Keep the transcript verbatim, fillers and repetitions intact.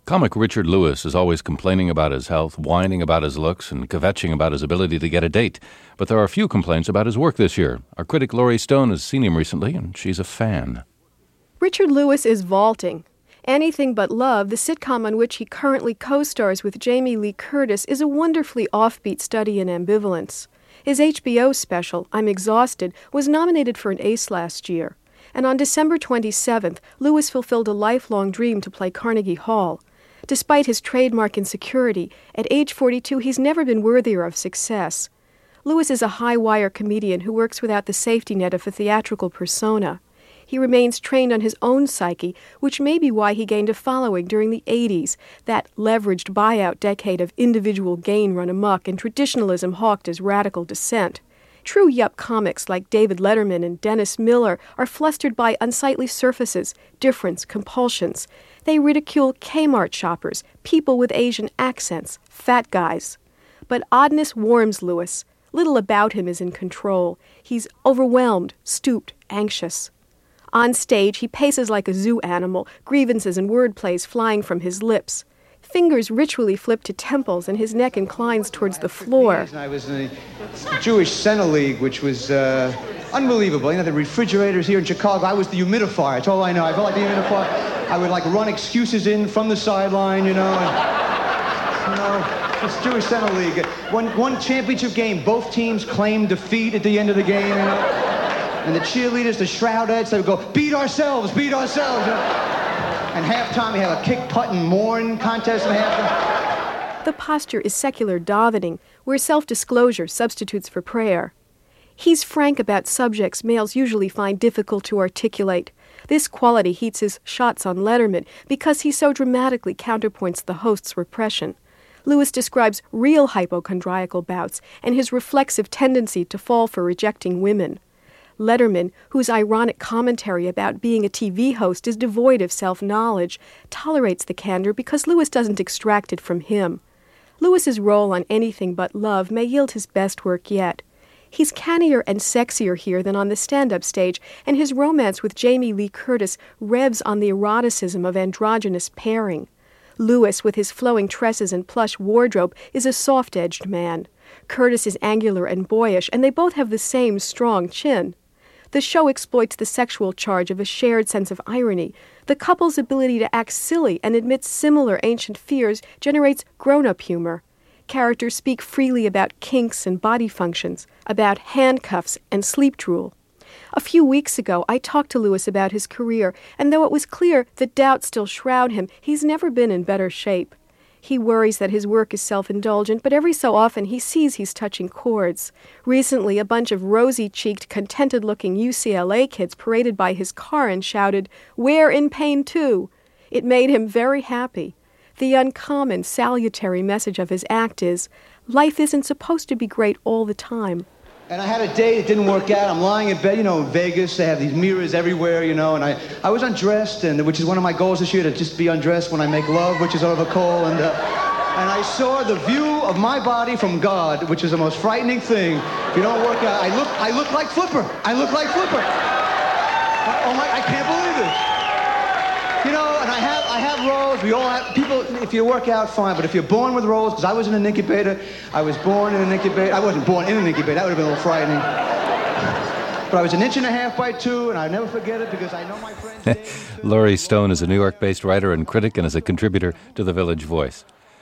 Comic Richard Lewis is always complaining about his health, whining about his looks, and kvetching about his ability to get a date. But there are few complaints about his work this year. Our critic Laurie Stone has seen him recently, and she's a fan. Richard Lewis is vaulting. Anything But Love, the sitcom on which he currently co-stars with Jamie Lee Curtis, is a wonderfully offbeat study in ambivalence. His H B O special, I'm Exhausted, was nominated for an Ace last year. And on December twenty-seventh, Lewis fulfilled a lifelong dream to play Carnegie Hall. Despite his trademark insecurity, at age forty-two, he's never been worthier of success. Lewis is a high-wire comedian who works without the safety net of a theatrical persona. He remains trained on his own psyche, which may be why he gained a following during the eighties, that leveraged buyout decade of individual gain run amok and traditionalism hawked as radical dissent. True yup comics like David Letterman and Dennis Miller are flustered by unsightly surfaces, difference, compulsions. They ridicule Kmart shoppers, people with Asian accents, fat guys. But oddness warms Lewis. Little about him is in control. He's overwhelmed, stooped, anxious. On stage, he paces like a zoo animal, grievances and wordplays flying from his lips. Fingers ritually flip to temples, and his neck inclines towards the floor. I was in the Jewish Center League, which was uh, unbelievable. You know, the refrigerators here in Chicago, I was the humidifier. That's all I know. I felt like the humidifier. I would, like, run excuses in from the sideline, you know. And, you know, it's Jewish Center League. One, one championship game, both teams claimed defeat at the end of the game, you know. And the cheerleaders, the shroudheads, they would go, beat ourselves, beat ourselves, you know. And halftime, we have a kick, putt, and mourn contest at halftime. The posture is secular davening, where self-disclosure substitutes for prayer. He's frank about subjects males usually find difficult to articulate. This quality heats his shots on Letterman because he so dramatically counterpoints the host's repression. Lewis describes real hypochondriacal bouts and his reflexive tendency to fall for rejecting women. Letterman, whose ironic commentary about being a T V host is devoid of self-knowledge, tolerates the candor because Lewis doesn't extract it from him. Lewis's role on Anything But Love may yield his best work yet. He's cannier and sexier here than on the stand-up stage, and his romance with Jamie Lee Curtis revs on the eroticism of androgynous pairing. Lewis, with his flowing tresses and plush wardrobe, is a soft-edged man. Curtis is angular and boyish, and they both have the same strong chin. The show exploits the sexual charge of a shared sense of irony. The couple's ability to act silly and admit similar ancient fears generates grown-up humor. Characters speak freely about kinks and body functions, about handcuffs and sleep drool. A few weeks ago, I talked to Lewis about his career, and though it was clear that doubts still shroud him, he's never been in better shape. He worries that his work is self-indulgent, but every so often he sees he's touching chords. Recently, a bunch of rosy-cheeked, contented-looking U C L A kids paraded by his car and shouted, "We're in pain too!" It made him very happy. The uncommon, salutary message of his act is, life isn't supposed to be great all the time. And I had a day that didn't work out. I'm lying in bed, you know, in Vegas. They have these mirrors everywhere, you know, and I, I was undressed, and which is one of my goals this year, to just be undressed when I make love, which is sort of a goal. And, uh, and I saw the view of my body from God, which is the most frightening thing. If you don't work out, I look, I look like Flipper. I look like Flipper. Oh my, I can't believe it. You know, and I have, I have roles. We all have, people, if you work out, fine. But if you're born with roles, because I was in an incubator, I was born in an incubator. I wasn't born in an incubator. That would have been a little frightening. But I was an inch and a half by two, and I'll never forget it because I know my friends. Laurie Stone is a New York-based writer and critic and is a contributor to The Village Voice.